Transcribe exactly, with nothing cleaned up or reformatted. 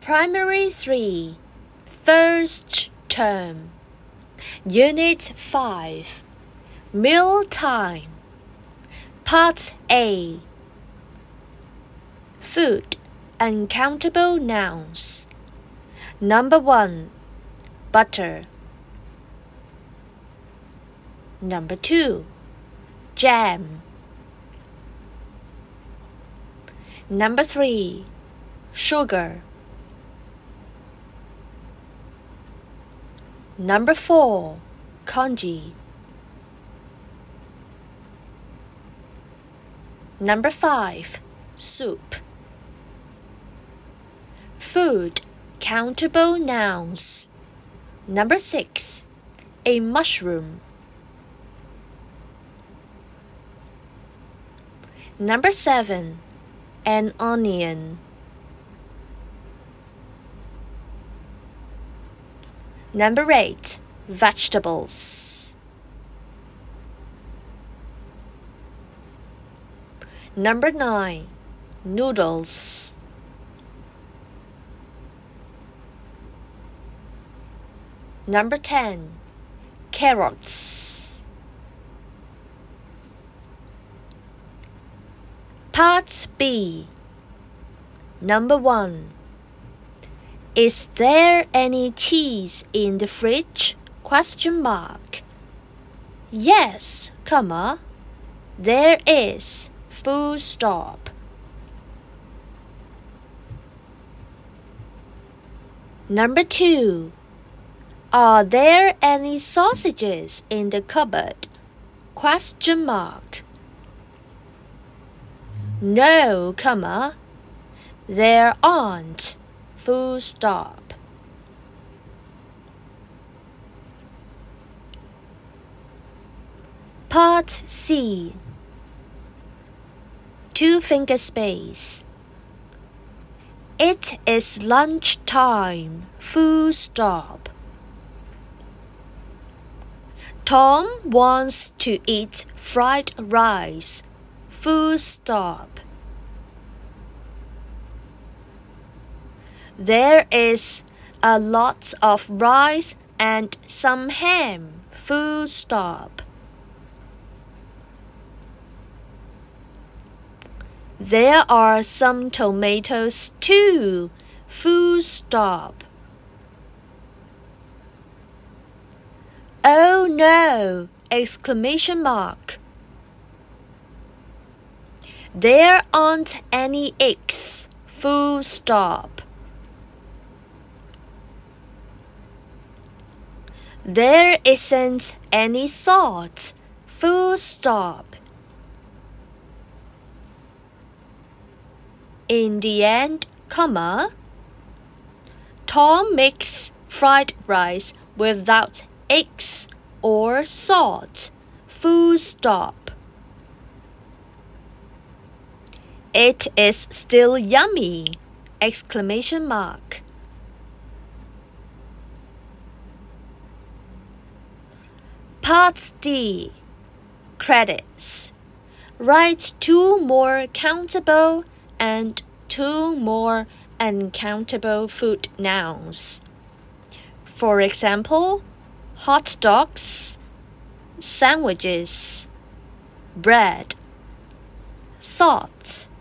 Primary three, First Term, Unit five, Meal Time, Part A. Food, uncountable nouns. Number one, butter. Number two, jam. Number three, sugar. Number four, congee. Number five, soup. Food, countable nouns. Number six, a mushroom. Number seven, an onion. Number eight, vegetables. Number nine, noodles. Number ten, carrots. Part B. Number one. Is there any cheese in the fridge? Question mark. Yes, comma. There is. Full stop. Number two. Are there any sausages in the cupboard? Question mark. No, comma. There aren't. Full stop. Part C. Two finger space. It is lunch time. Full stop. Tom wants to eat fried rice. Full stop. There is a lot of rice and some ham. Full stop. There are some tomatoes too. Full stop. Oh no! Exclamation mark. There aren't any eggs. Full stop. There isn't any salt. Full stop. In the end, comma, Tom makes fried rice without eggs or salt. Full stop. It is still yummy! Exclamation mark. Part D. Credits. Write two more countable and two more uncountable food nouns. For example, hot dogs, sandwiches, bread, salt.